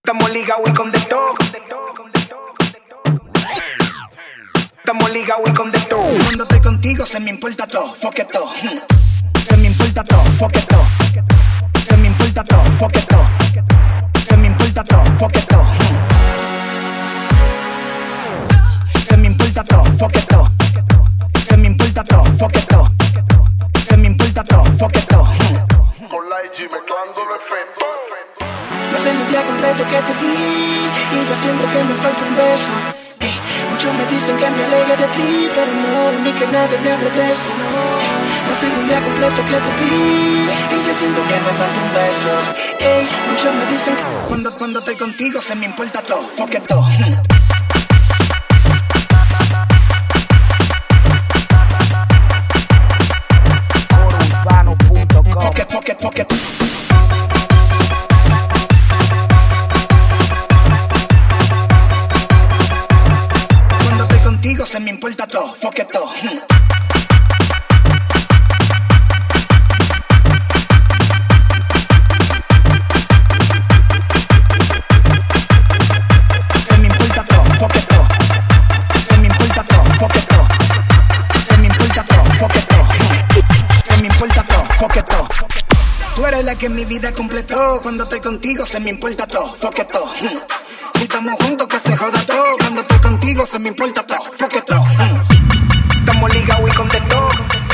Estamos ligados y con de todo. Estamos ligados y con de todo. Cuando estoy contigo se me importa todo, fuck it todo. Se me importa todo, fuck it todo. Se me importa todo, fuck it todo. Se me importa todo, fuck it todo. Se me importa todo, fuck it todo. Se me importa todo, fuck it todo. Se me importa todo, fuck it todo. Con la IG mezclando los efectos. No sé el día completo que te vi y yo siento que me falta un beso. Muchos me dicen que me alegue de ti, pero no, en mí que nadie me hable de eso, no. No sé el día completo que te vi y yo siento que me falta un beso. Muchos me dicen que cuando estoy contigo se me importa todo, fuck it todo. Fuck it, fuck it, fuck it. Se me importa todo, fuck it todo. Se me importa todo, fuck it todo. Se me importa todo, fuck it todo. Se me importa todo, fuck it todo. Se me importa todo, fuck it todo. Tú eres la que en mi vida completó. Cuando estoy contigo se me importa todo, fuck it todo. Si estamos juntos que se joda todo. Cuando estoy contigo se me importa todo, fuck it todo. Estamos ligados y con de todo.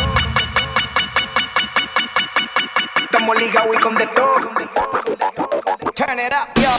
Estamos ligados y con de todo. Turn it up, yo.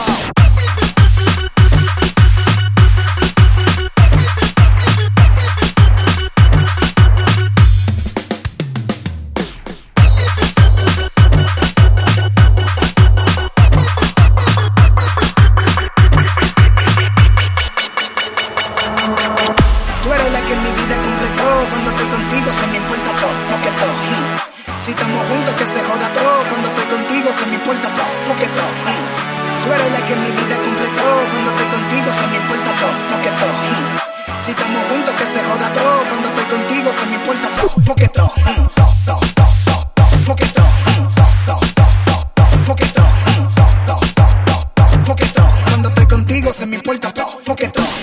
Si estamos juntos que se joda todo. Cuando estoy contigo se me importa todo, fuck it todo. Tú eres la que en mi vida completó. Cuando estoy contigo se me importa todo, fuck it todo. Si estamos juntos que se joda todo. Cuando estoy contigo se me importa todo, fuck it todo. Fuck it todo. Fuck it todo. Fuck it todo. Cuando estoy contigo se me importa todo, fuck it todo.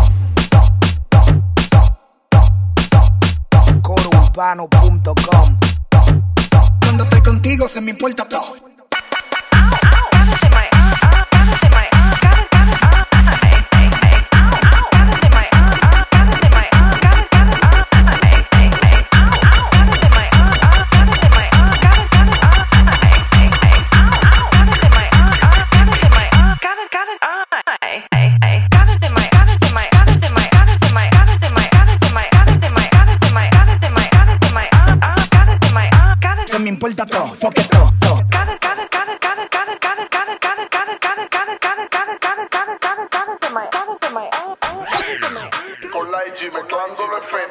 CoroUrbano.com. Cuando estoy contigo se me importa todo. Se me importa todo, fuck it todo. Con la IG mezclando los efectos.